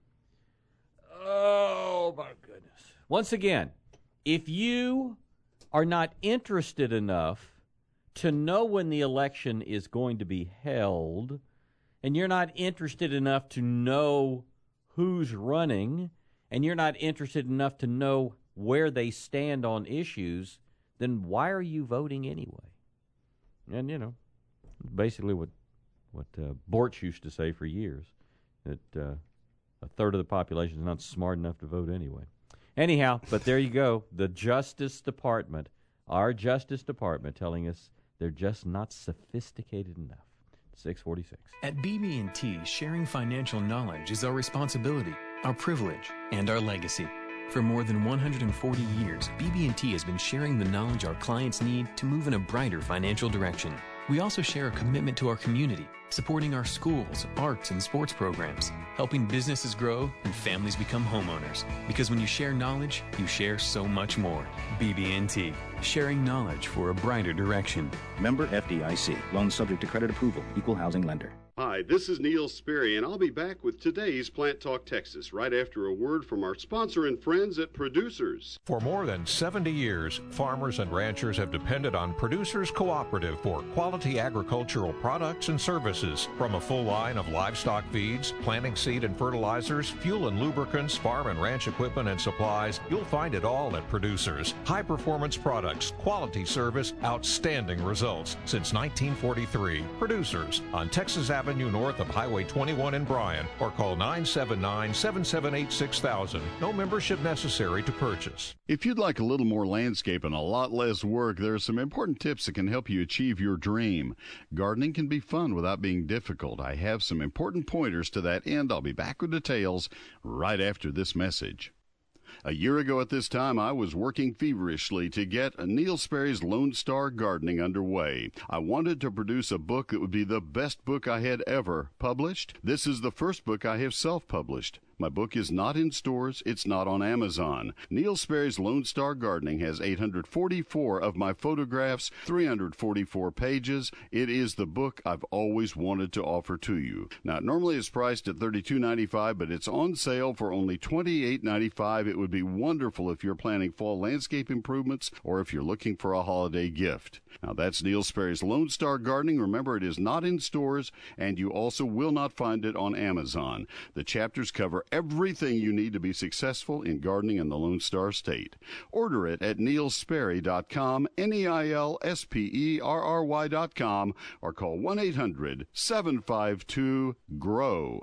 Oh, my goodness. Once again, if you are not interested enough to know when the election is going to be held, and you're not interested enough to know who's running, and you're not interested enough to know where they stand on issues, then why are you voting anyway? And, you know, basically what Borch used to say for years, that a third of the population is not smart enough to vote anyway. Anyhow, but there you go. The Justice Department, our Justice Department, telling us they're just not sophisticated enough. 646. At BB&T, sharing financial knowledge is our responsibility, our privilege, and our legacy. For more than 140 years, BB&T has been sharing the knowledge our clients need to move in a brighter financial direction. We also share a commitment to our community, supporting our schools, arts, and sports programs, helping businesses grow and families become homeowners. Because when you share knowledge, you share so much more. BB&T, sharing knowledge for a brighter direction. Member FDIC. Loan subject to credit approval. Equal housing lender. Hi, this is Neil Sperry, and I'll be back with today's Plant Talk Texas right after a word from our sponsor and friends at Producers. For more than 70 years, farmers and ranchers have depended on Producers Cooperative for quality agricultural products and services. From a full line of livestock feeds, planting seed and fertilizers, fuel and lubricants, farm and ranch equipment and supplies, you'll find it all at Producers. High-performance products, quality service, outstanding results. Since 1943, Producers on Texas Avenue north of Highway 21 in Bryan, or call 979-778-6000. No membership necessary to purchase. If you'd like a little more landscape and a lot less work, there are some important tips that can help you achieve your dream. Gardening can be fun without being difficult. I have some important pointers to that end. I'll be back with details right after this message. A year ago at this time, I was working feverishly to get Neil Sperry's Lone Star Gardening underway. I wanted to produce a book that would be the best book I had ever published. This is the first book I have self-published. My book is not in stores. It's not on Amazon. Neil Sperry's Lone Star Gardening has 844 of my photographs, 344 pages. It is the book I've always wanted to offer to you. Now, normally it's priced at $32.95, but it's on sale for only $28.95. It would be wonderful if you're planning fall landscape improvements or if you're looking for a holiday gift. Now, that's Neil Sperry's Lone Star Gardening. Remember, it is not in stores, and you also will not find it on Amazon. The chapters cover everything you need to be successful in gardening in the Lone Star State. Order it at neilsperry.com, NEILSPERRY.com, or call 1-800-752-GROW,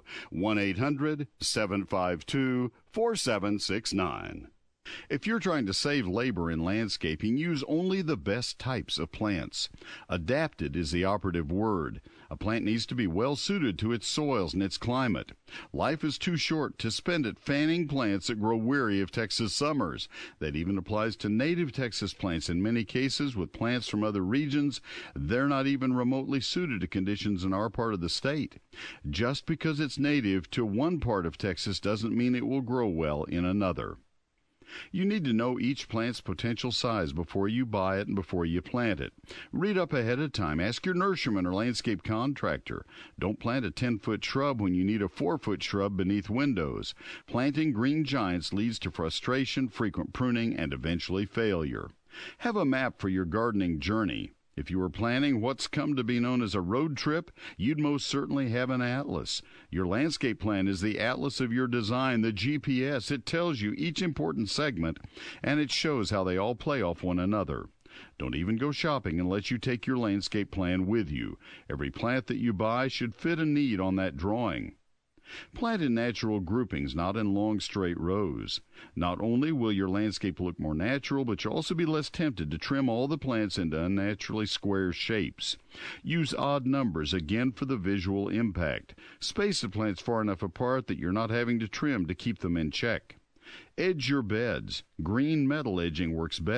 1-800-752-4769. If you're trying to save labor in landscaping, use only the best types of plants. Adapted is the operative word. A plant needs to be well suited to its soils and its climate. Life is too short to spend it fanning plants that grow weary of Texas summers. That even applies to native Texas plants. In many cases, with plants from other regions, they're not even remotely suited to conditions in our part of the state. Just because it's native to one part of Texas doesn't mean it will grow well in another. You need to know each plant's potential size before you buy it and before you plant it. Read up ahead of time. Ask your nurseryman or landscape contractor. Don't plant a 10-foot shrub when you need a 4-foot shrub beneath windows. Planting green giants leads to frustration, frequent pruning, and eventually failure. Have a map for your gardening journey. If you were planning what's come to be known as a road trip, you'd most certainly have an atlas. Your landscape plan is the atlas of your design, the GPS. It tells you each important segment, and it shows how they all play off one another. Don't even go shopping unless you take your landscape plan with you. Every plant that you buy should fit a need on that drawing. Plant in natural groupings, not in long straight rows. Not only will your landscape look more natural, but you'll also be less tempted to trim all the plants into unnaturally square shapes. Use odd numbers, again, for the visual impact. Space the plants far enough apart that you're not having to trim to keep them in check. Edge your beds. Green metal edging works best.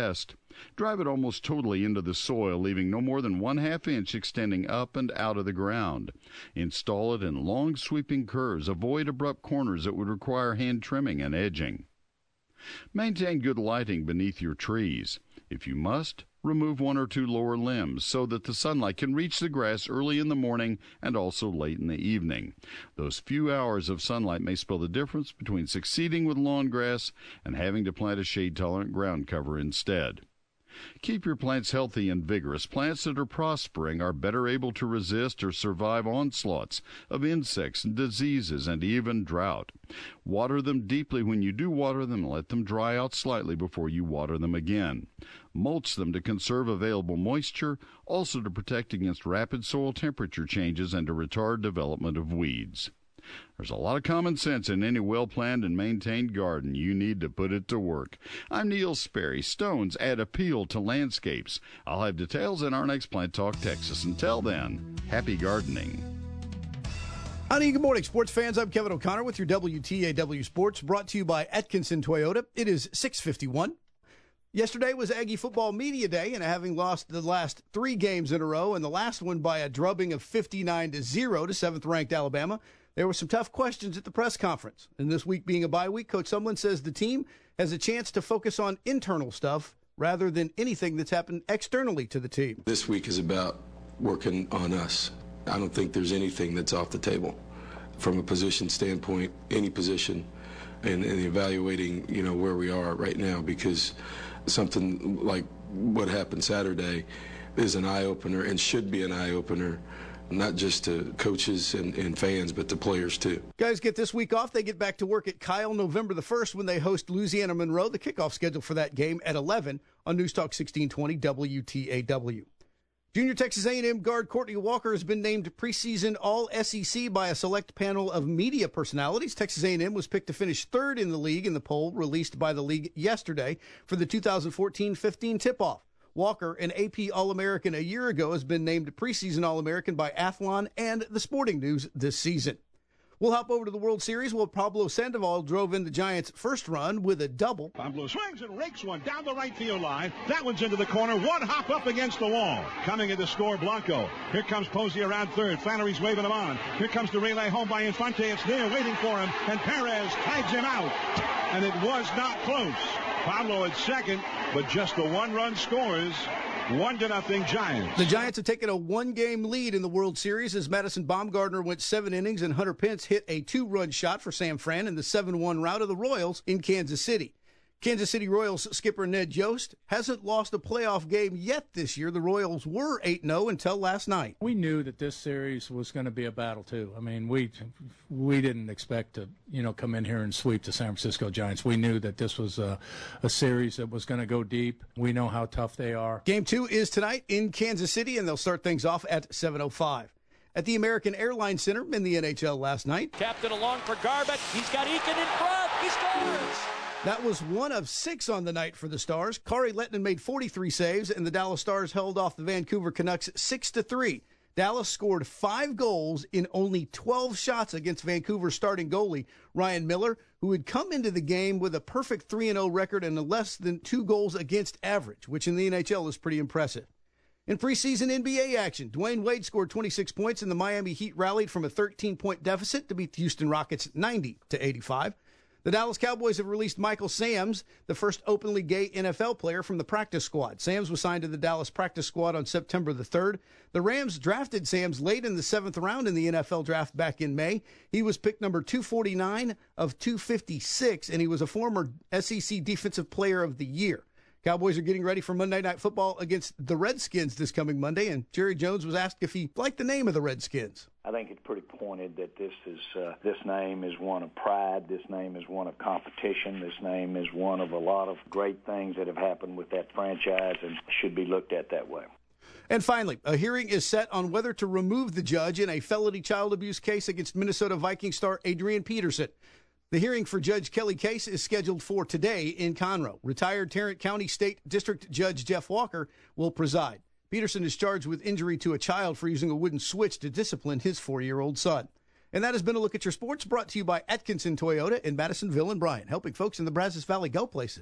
Drive it almost totally into the soil, leaving no more than 1/2 inch extending up and out of the ground. Install it in long sweeping curves. Avoid abrupt corners that would require hand trimming and edging. Maintain good lighting beneath your trees. If you must, remove 1 or 2 lower limbs so that the sunlight can reach the grass early in the morning and also late in the evening. Those few hours of sunlight may spell the difference between succeeding with lawn grass and having to plant a shade-tolerant ground cover instead. Keep your plants healthy and vigorous. Plants that are prospering are better able to resist or survive onslaughts of insects and diseases and even drought. Water them deeply when you do water them and let them dry out slightly before you water them again. Mulch them to conserve available moisture, also to protect against rapid soil temperature changes and to retard development of weeds. There's a lot of common sense in any well-planned and maintained garden. You need to put it to work. I'm Neil Sperry. Stones add appeal to landscapes. I'll have details in our next Plant Talk Texas. Until then, happy gardening. Honey, good morning, sports fans. I'm Kevin O'Connor with your WTAW Sports, brought to you by Atkinson Toyota. It is 6:51. Yesterday was Aggie Football Media Day, and having lost the last 3 games in a row, and the last one by a drubbing of 59-0 to 7th-ranked Alabama, there were some tough questions at the press conference. And this week being a bye week, Coach Sumlin says the team has a chance to focus on internal stuff rather than anything that's happened externally to the team. This week is about working on us. I don't think there's anything that's off the table from a position standpoint, any position, and evaluating, where we are right now, because something like what happened Saturday is an eye-opener and should be an eye-opener, not just to coaches and fans, but to players too. Guys get this week off. They get back to work at Kyle November the 1st when they host Louisiana Monroe. The kickoff schedule for that game at 11 on News Talk 1620 WTAW. Junior Texas A&M guard Courtney Walker has been named preseason All-SEC by a select panel of media personalities. Texas A&M was picked to finish 3rd in the league in the poll released by the league yesterday for the 2014-15 tip-off. Walker, an AP All-American a year ago, has been named preseason All-American by Athlon and The Sporting News this season. We'll hop over to the World Series where Pablo Sandoval drove in the Giants' first run with a double. Pablo swings and rakes one down the right field line. That one's into the corner. One hop up against the wall. Coming in to score, Blanco. Here comes Posey around third. Flannery's waving him on. Here comes the relay home by Infante. It's there waiting for him. And Perez tags him out. And it was not close. Pablo at second, but just the 1-run scores. 1-0 Giants. The Giants have taken a 1-game lead in the World Series as Madison Bumgarner went 7 innings and Hunter Pence hit a 2-run shot for Sam Fran in the 7-1 rout of the Royals in Kansas City. Kansas City Royals skipper Ned Yost hasn't lost a playoff game yet this year. The Royals were 8-0 until last night. We knew that this series was going to be a battle, too. I mean, we didn't expect to, come in here and sweep the San Francisco Giants. We knew that this was a series that was going to go deep. We know how tough they are. Game 2 is tonight in Kansas City, and they'll start things off at 7:05. At the American Airlines Center in the NHL last night. Captain along for Garbutt. He's got Eakin in front. He scores! That was 1 of 6 on the night for the Stars. Kari Lehtinen made 43 saves, and the Dallas Stars held off the Vancouver Canucks 6-3. Dallas scored 5 goals in only 12 shots against Vancouver's starting goalie, Ryan Miller, who had come into the game with a perfect 3-0 record and a less than 2 goals against average, which in the NHL is pretty impressive. In preseason NBA action, Dwayne Wade scored 26 points, and the Miami Heat rallied from a 13-point deficit to beat the Houston Rockets 90-85. The Dallas Cowboys have released Michael Sams, the first openly gay NFL player from the practice squad. Sams was signed to the Dallas practice squad on September the 3rd. The Rams drafted Sams late in the 7th round in the NFL draft back in May. He was picked number 249 of 256, and he was a former SEC Defensive Player of the Year. Cowboys are getting ready for Monday Night Football against the Redskins this coming Monday, and Jerry Jones was asked if he liked the name of the Redskins. I think it's pretty pointed that this name is one of pride. This name is one of competition. This name is one of a lot of great things that have happened with that franchise and should be looked at that way. And finally, a hearing is set on whether to remove the judge in a felony child abuse case against Minnesota Viking star Adrian Peterson. The hearing for Judge Kelly Case is scheduled for today in Conroe. Retired Tarrant County State District Judge Jeff Walker will preside. Peterson is charged with injury to a child for using a wooden switch to discipline his 4-year-old son. And that has been a look at your sports brought to you by Atkinson Toyota in Madisonville and Bryan, helping folks in the Brazos Valley go places.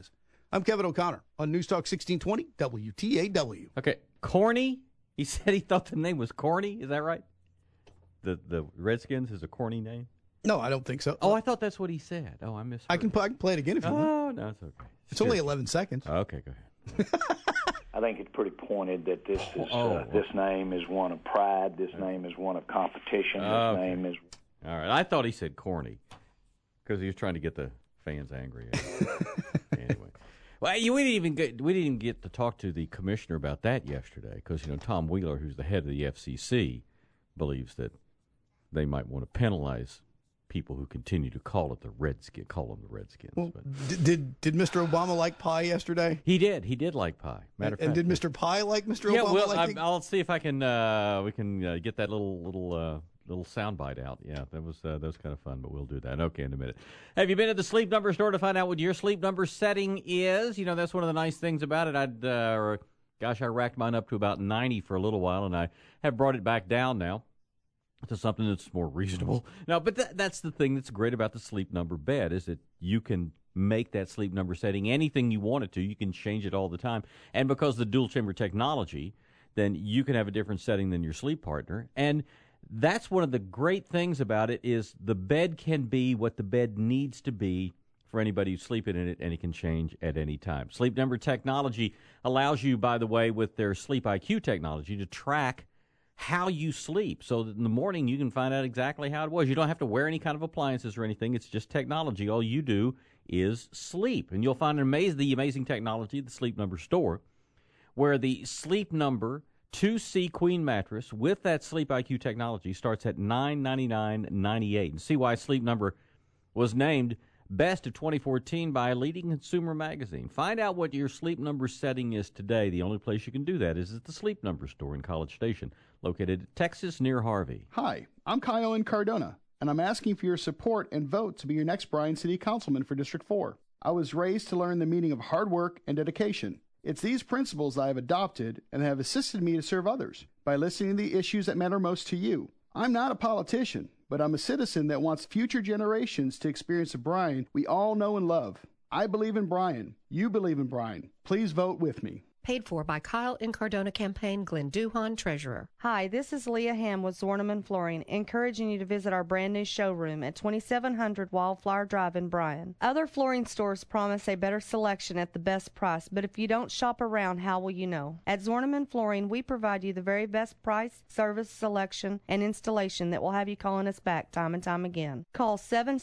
I'm Kevin O'Connor on News Talk 1620 WTAW. Okay, corny? He said he thought the name was corny. Is that right? The Redskins is a corny name? No, I don't think so. Oh, I thought that's what he said. Oh, I misheard. I can play it again if you want. Oh, no, it's okay. It's only 11 seconds. Okay, go ahead. I think it's pretty pointed that this is this name is one of pride. This name is one of competition. This name is. All right. I thought he said corny because he was trying to get the fans angry. Anyway, well, we didn't even get to talk to the commissioner about that yesterday because Tom Wheeler, who's the head of the FCC, believes that they might want to penalize people who continue to call them the Redskins. Well, did Mr. Obama like pie yesterday? He did. He did like pie. Matter of fact, did Mr. Pie like Mr. Yeah, Obama? well, I'll see if I can. We can get that little soundbite out. Yeah, that was kind of fun. But we'll do that. Okay, in a minute. Have you been at the Sleep Number store to find out what your sleep number setting is? That's one of the nice things about it. I racked mine up to about 90 for a little while, and I have brought it back down now to something that's more reasonable. Now, but that's the thing that's great about the Sleep Number bed is that you can make that sleep number setting anything you want it to. You can change it all the time. And because of the dual chamber technology, then you can have a different setting than your sleep partner. And that's one of the great things about it is the bed can be what the bed needs to be for anybody who's sleeping in it, and it can change at any time. Sleep Number technology allows you, by the way, with their Sleep IQ technology, to track how you sleep so that in the morning you can find out exactly how it was. You don't have to wear any kind of appliances or anything. It's just technology. All you do is sleep. And you'll find the amazing technology at the Sleep Number store where the Sleep Number 2C Queen mattress with that Sleep IQ technology starts at $999.98. And see why Sleep Number was named Best of 2014 by a leading consumer magazine. Find out what your Sleep Number setting is today. The only place you can do that is at the Sleep Number store in College Station, located in Texas near Harvey. Hi, I'm Kyle in Cardona, and I'm asking for your support and vote to be your next Bryan City Councilman for District 4. I was raised to learn the meaning of hard work and dedication. It's these principles I have adopted and have assisted me to serve others by listening to the issues that matter most to you. I'm not a politician, but I'm a citizen that wants future generations to experience the Bryan we all know and love. I believe in Bryan. You believe in Bryan. Please vote with me. Paid for by Kyle in Cardona campaign, Glenn Duhon, Treasurer. Hi, this is Leah Ham with Zorneman Flooring, encouraging you to visit our brand new showroom at 2700 Wildflower Drive in Bryan. Other flooring stores promise a better selection at the best price, but if you don't shop around, how will you know? At Zorneman Flooring, we provide you the very best price, service, selection, and installation that will have you calling us back time and time again. Call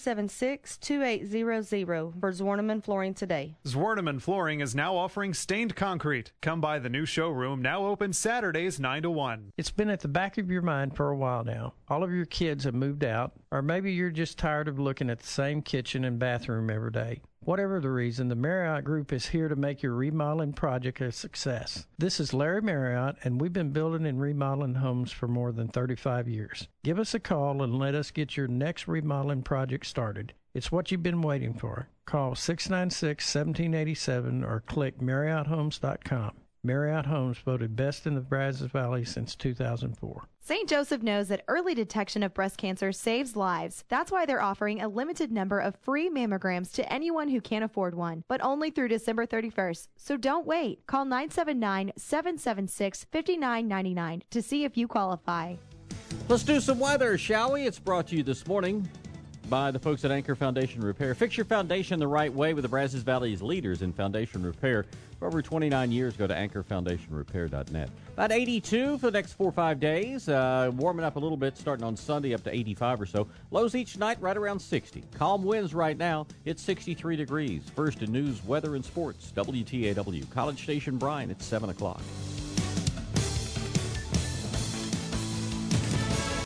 776-2800 for Zorneman Flooring today. Zorneman Flooring is now offering stained concrete. Come by the new showroom, now open Saturdays 9 to 1. It's been at the back of your mind for a while now. All of your kids have moved out, or maybe you're just tired of looking at the same kitchen and bathroom every day. Whatever the reason, the Marriott Group is here to make your remodeling project a success. This is Larry Marriott, and we've been building and remodeling homes for more than 35 years. Give us a call and let us get your next remodeling project started. It's what you've been waiting for. Call 696-1787 or click MarriottHomes.com. Marriott Homes voted best in the Brazos Valley since 2004. St. Joseph knows that early detection of breast cancer saves lives. That's why they're offering a limited number of free mammograms to anyone who can't afford one, but only through December 31st. So don't wait. Call 979-776-5999 to see if you qualify. Let's do some weather, shall we? It's brought to you this morning by the folks at Anchor Foundation Repair. Fix your foundation the right way with the Brazos Valley's leaders in foundation repair. For over 29 years, go to anchorfoundationrepair.net. About 82 for the next 4 or 5 days. Warming up a little bit starting on Sunday up to 85 or so. Lows each night right around 60. Calm winds right now. It's 63 degrees. First in news, weather, and sports. WTAW, College Station Bryan at 7 o'clock.